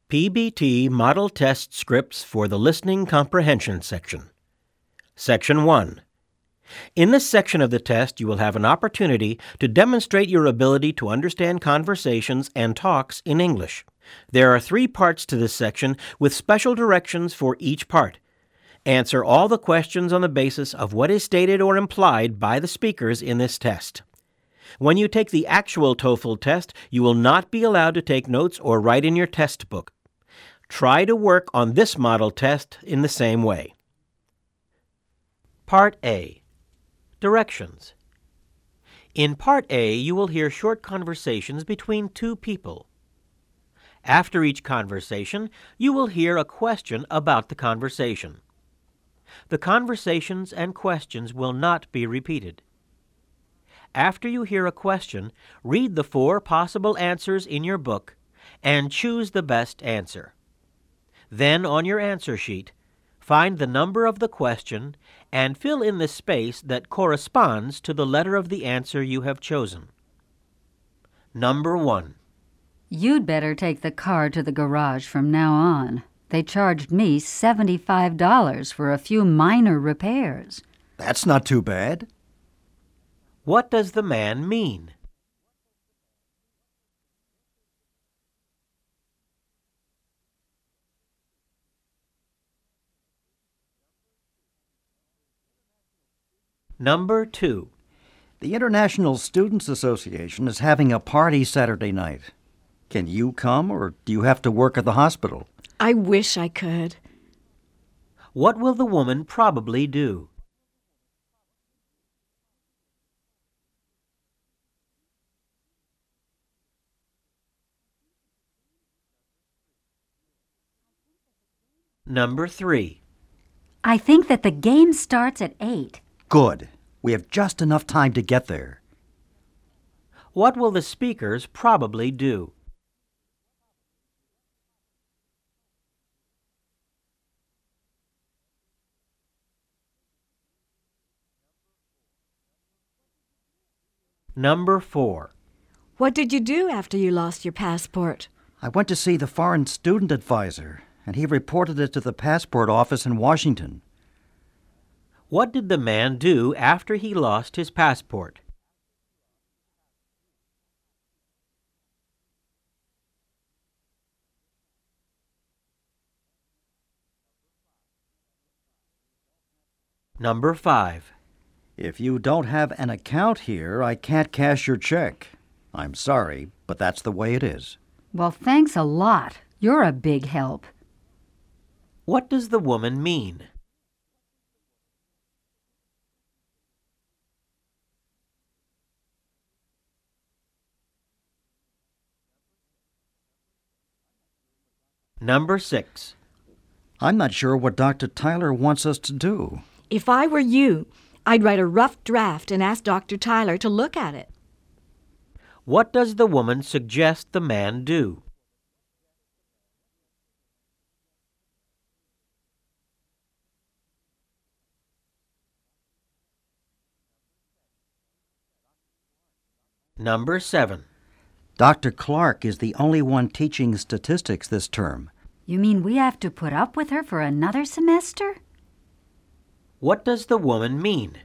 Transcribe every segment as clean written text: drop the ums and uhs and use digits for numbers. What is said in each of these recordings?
PBT Model Test Scripts for the Listening Comprehension section. Section 1. In this section of the test, you will have an opportunity to demonstrate your ability to understand conversations and talks in English. There are 3 parts to this section with special directions for each part. Answer all the questions on the basis of what is stated or implied by the speakers in this test. When you take the actual TOEFL test, you will not be allowed to take notes or write in your test book. Try to work on this model test in the same way. Part A. Directions. In Part A, you will hear short conversations between 2 people. After each conversation, you will hear a question about the conversation. The conversations and questions will not be repeated. After you hear a question, read the 4 possible answers in your book and choose the best answer. Then, on your answer sheet, find the number of the question and fill in the space that corresponds to the letter of the answer you have chosen. Number 1. You'd better take the car to the garage from now on. They charged me $75 for a few minor repairs. That's not too bad. What does the man mean? Number 2. The International Students Association is having a party Saturday night. Can you come, or do you have to work at the hospital? I wish I could. What will the woman probably do? Number 3. I think that the game starts at 8. Good. We have just enough time to get there. What will the speakers probably do? Number 4. What did you do after you lost your passport? I went to see the foreign student advisor, and he reported it to the passport office in Washington. What did the man do after he lost his passport? Number 5. If you don't have an account here, I can't cash your check. I'm sorry, but that's the way it is. Well, thanks a lot. You're a big help. What does the woman mean? Number 6. I'm not sure what Dr. Tyler wants us to do. If I were you, I'd write a rough draft and ask Dr. Tyler to look at it. What does the woman suggest the man do? Number 7. Dr. Clark is the only one teaching statistics this term. You mean we have to put up with her for another semester? What does the woman mean?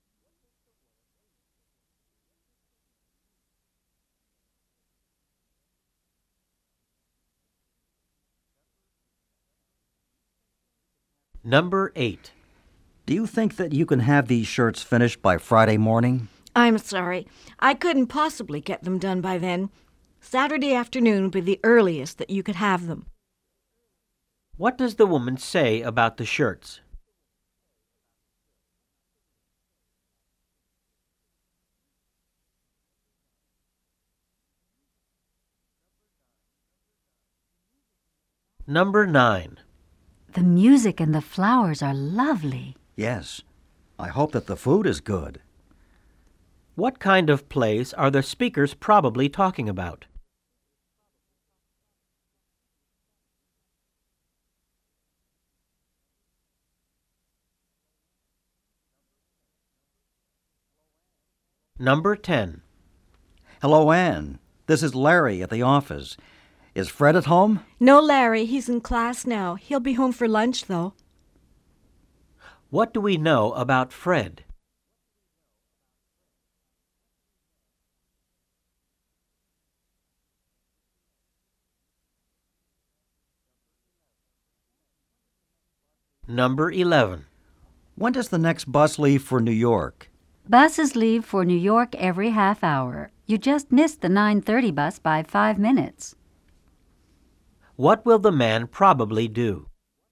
Number 8. Do you think that you can have these shirts finished by Friday morning? I'm sorry. I couldn't possibly get them done by then. Saturday afternoon would be the earliest that you could have them. What does the woman say about the shirts? Number 9. The music and the flowers are lovely. Yes. I hope that the food is good. What kind of place are the speakers probably talking about? Number 10. Hello, Anne. This is Larry at the office. Is Fred at home? No, Larry. He's in class now. He'll be home for lunch, though. What do we know about Fred? Number 11. When does the next bus leave for New York? Buses leave for New York every half hour. You just missed the 9:30 bus by 5 minutes. What will the man probably do?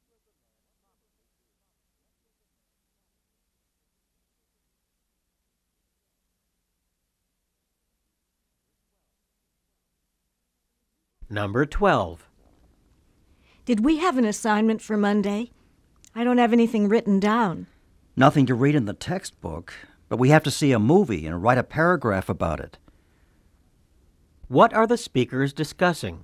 Number 12. Did we have an assignment for Monday? I don't have anything written down. Nothing to read in the textbook, but we have to see a movie and write a paragraph about it. What are the speakers discussing?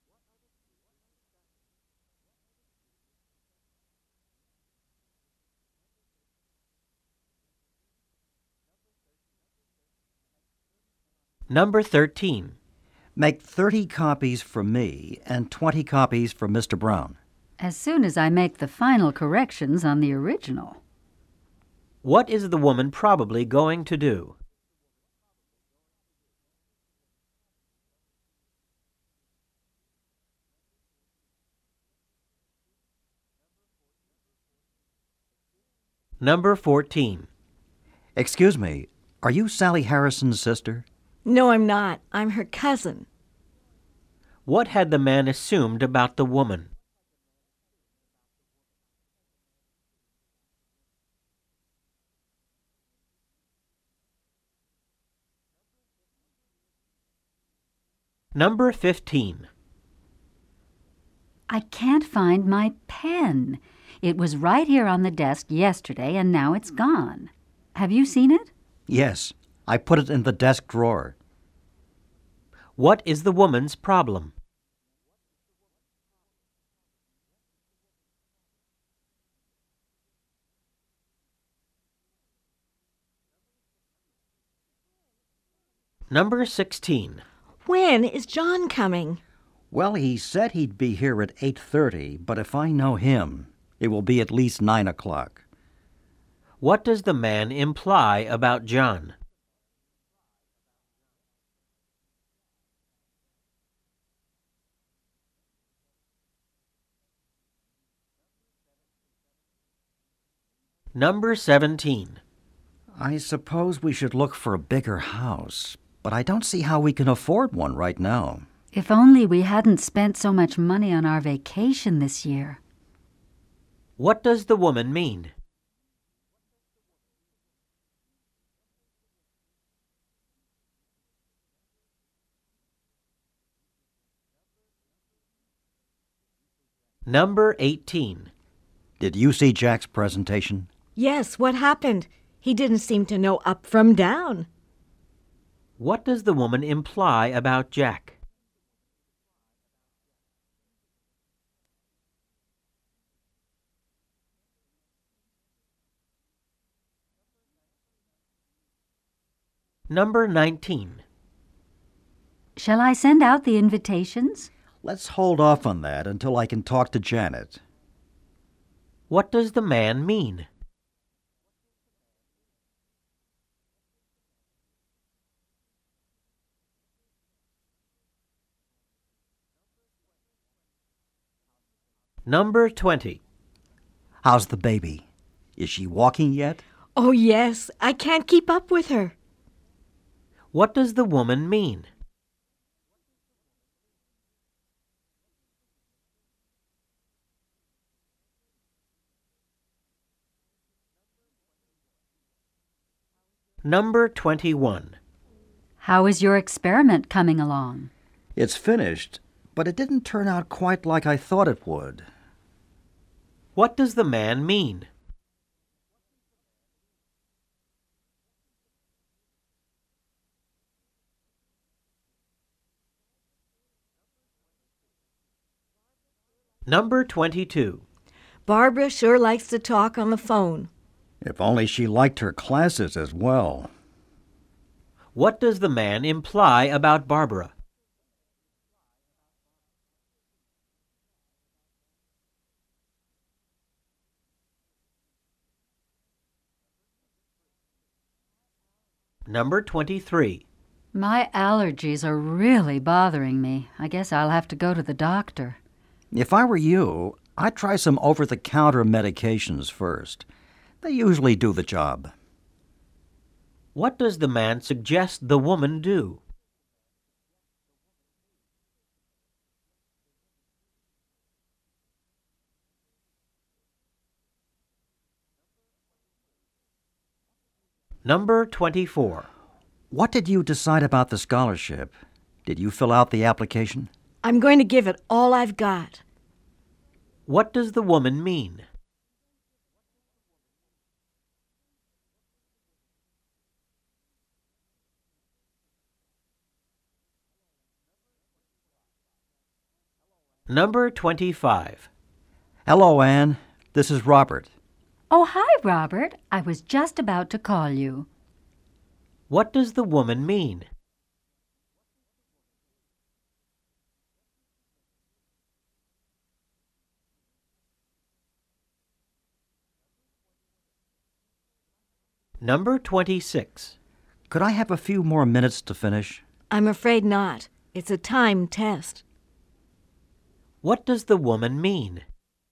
Number 13. Make 30 copies for me and 20 copies for Mr. Brown. As soon as I make the final corrections on the original. What is the woman probably going to do? Number 14. Excuse me, are you Sally Harrison's sister? No, I'm not. I'm her cousin. What had the man assumed about the woman? Number 15. I can't find my pen. It was right here on the desk yesterday, and now it's gone. Have you seen it? Yes, I put it in the desk drawer. What is the woman's problem? Number 16. When is John coming? Well, he said he'd be here at 8:30, but if I know him, it will be at least 9 o'clock. What does the man imply about John? Number 17. I suppose we should look for a bigger house, but I don't see how we can afford one right now. If only we hadn't spent so much money on our vacation this year. What does the woman mean? Number 18. Did you see Jack's presentation? Yes, what happened? He didn't seem to know up from down. What does the woman imply about Jack? Number 19. Shall I send out the invitations? Let's hold off on that until I can talk to Janet. What does the man mean? Number 20. How's the baby? Is she walking yet? Oh, yes. I can't keep up with her. What does the woman mean? Number 21. How is your experiment coming along? It's finished, but it didn't turn out quite like I thought it would. What does the man mean? Number 22. Barbara sure likes to talk on the phone. If only she liked her classes as well. What does the man imply about Barbara? Number 23. My allergies are really bothering me. I guess I'll have to go to the doctor. If I were you, I'd try some over-the-counter medications first. They usually do the job. What does the man suggest the woman do? Number 24. What did you decide about the scholarship? Did you fill out the application? I'm going to give it all I've got. What does the woman mean? Number 25. Hello, Anne. This is Robert. Oh, hi, Robert. I was just about to call you. What does the woman mean? Number 26. Could I have a few more minutes to finish? I'm afraid not. It's a time test. What does the woman mean?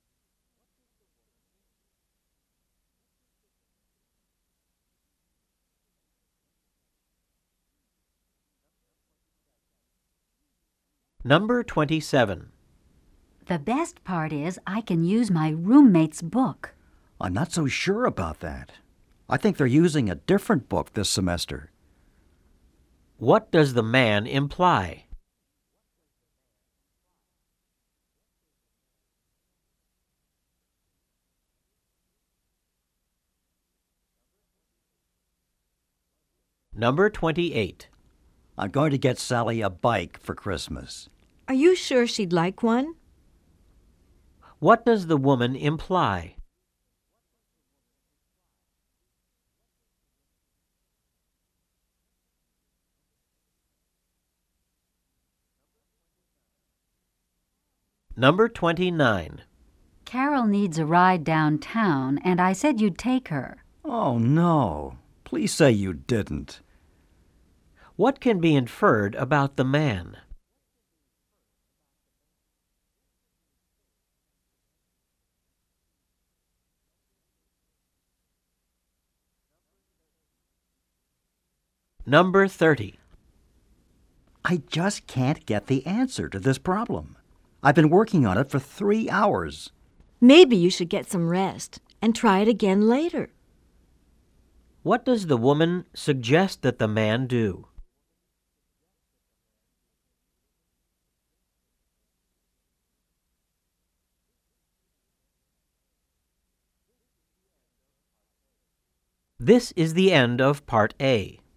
Number 27. The best part is I can use my roommate's book. I'm not so sure about that. I think they're using a different book this semester. What does the man imply? Number 28. I'm going to get Sally a bike for Christmas. Are you sure she'd like one? What does the woman imply? Number 29. Carol needs a ride downtown, and I said you'd take her. Oh, no. Please say you didn't. What can be inferred about the man? Number 30. I just can't get the answer to this problem. I've been working on it for 3 hours. Maybe you should get some rest and try it again later. What does the woman suggest that the man do? This is the end of Part A.